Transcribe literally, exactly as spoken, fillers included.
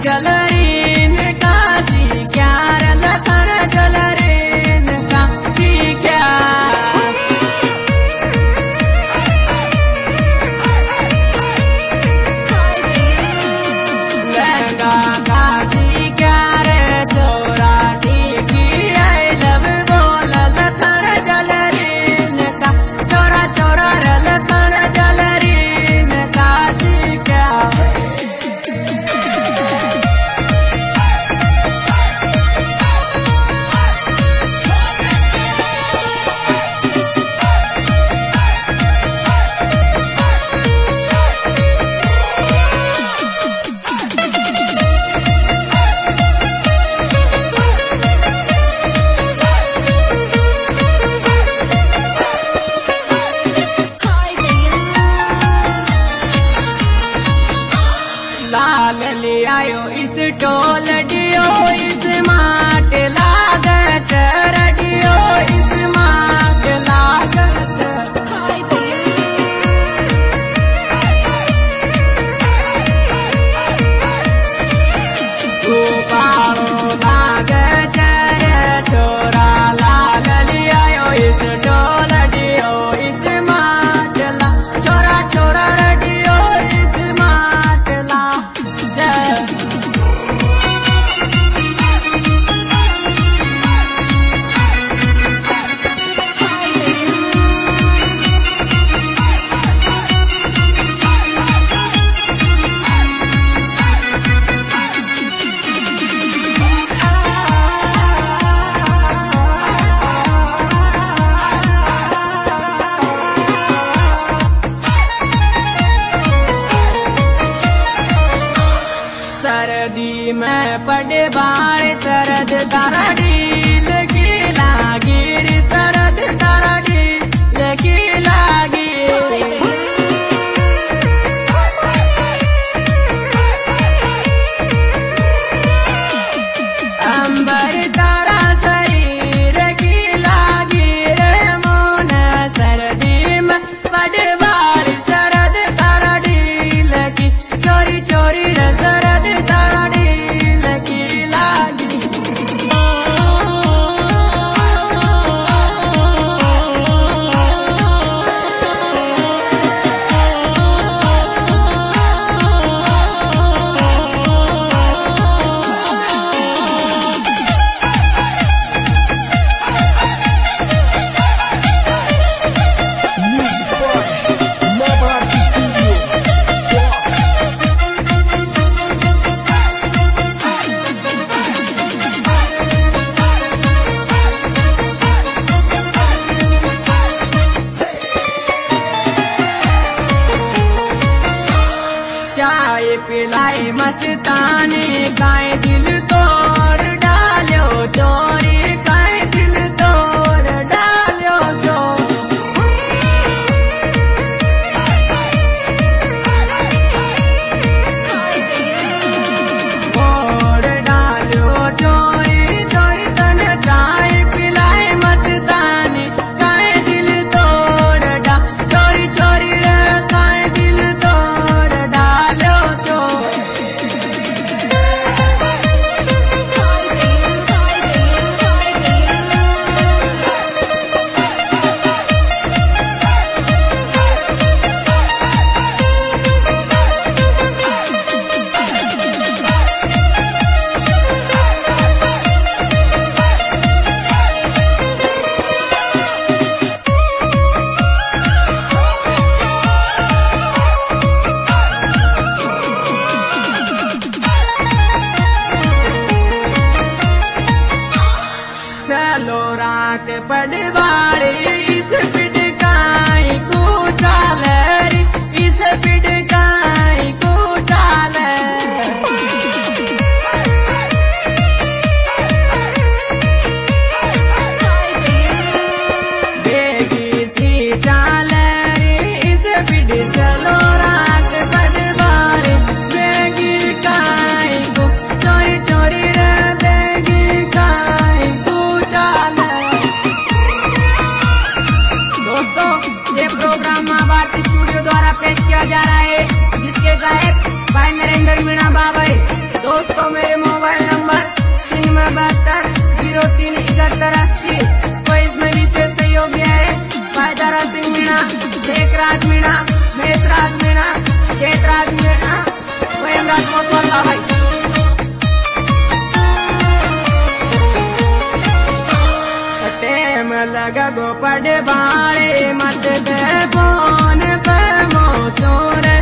जलरीन काशी क्यार लखन जलरीन काशी क्या लहंगा काशी क्यार छोरा टीकी I love बोल लखन जलरीन का छोरा छोरा लखन जलरीन काशी क्या लाल ले आयो इस टोल डियो इस माट लागत रडियो इस माट लागत गोपालो लागत छोरा लाल ले आयो इस टोल डियो इस माट ला छोरा छोरा रडियो इस माट ला जय सरदी में पड़े बार सरद तारा ढील की लागिर सरद तारा ढील की लागी अंबर तारा शरीर की लागी रे मोन सरदी में पड़े बार सरद तारा ढील की चोरी चोरी रे सरद तारा ढील की लागी चाय पिलाई मस्तानी काए दिल तोड़ डालो चोरी काए दिल तोड़ डालो चोरी तोड़ डालो चोरी चोरी तन चाय पिलाई मस्तानी काए दिल तोड़ डा चोरी चोरी रे काए दिल तोड़ डालो चोरी एक राज मीणा मेष राज मीणा केत राज मीणा वयम राज मोसवन भाई टेम लगा गो पड़े बाड़े मत दे फोन पे मोसोरे